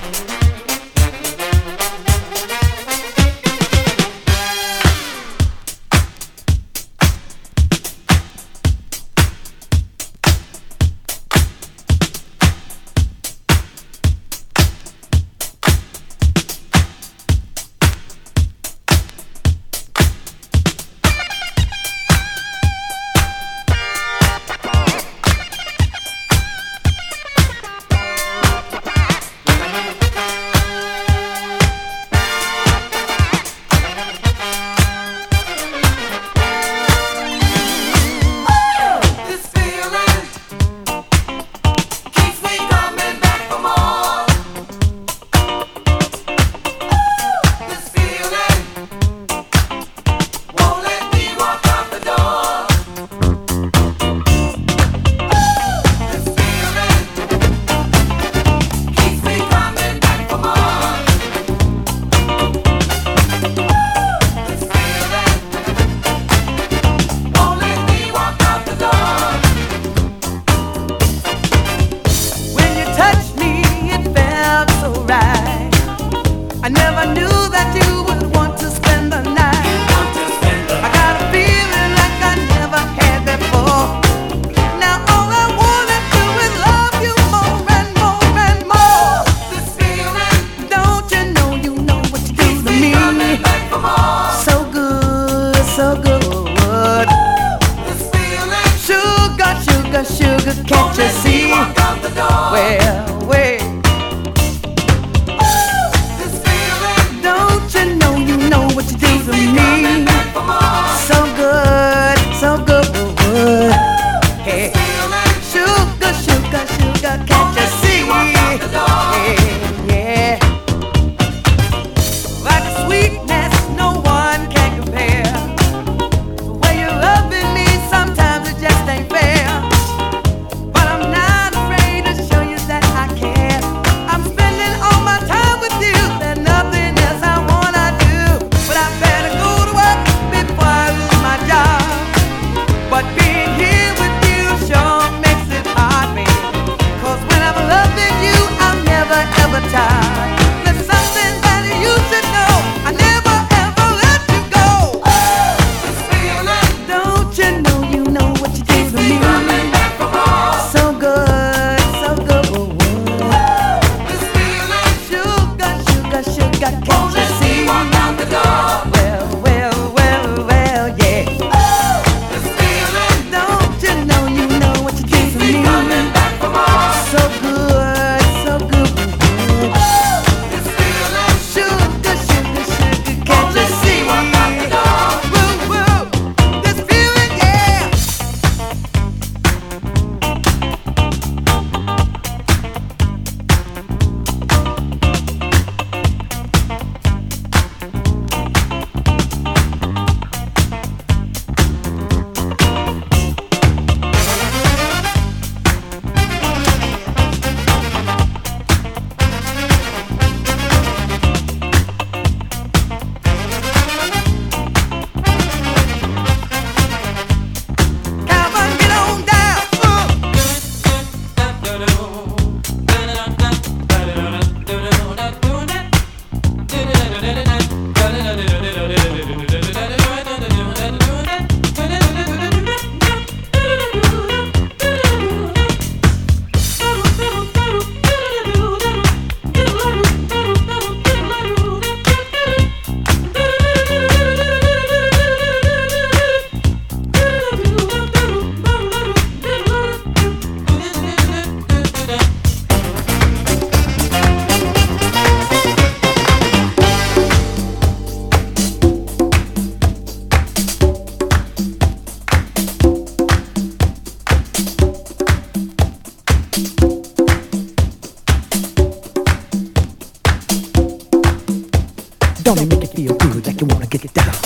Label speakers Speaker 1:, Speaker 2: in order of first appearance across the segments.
Speaker 1: Don't it make you feel good like you wanna get it down?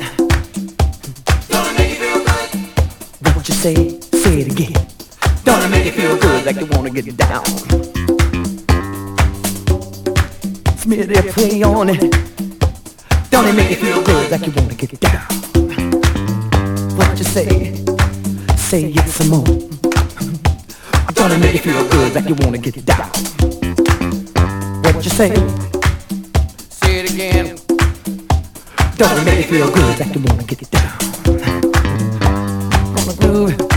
Speaker 2: Don't it make you feel good?
Speaker 1: Then what you say? Say it again. Don't it make you feel good like you wanna get it down? Smear that play on it. Don't it make you feel good like you wanna get it down? What you say? Say it some more. Don't it make you feel good like you wanna get it down? What What you say?
Speaker 2: Say it again.
Speaker 1: Don't it make you feel good like you wanna get it down? Gonna groove.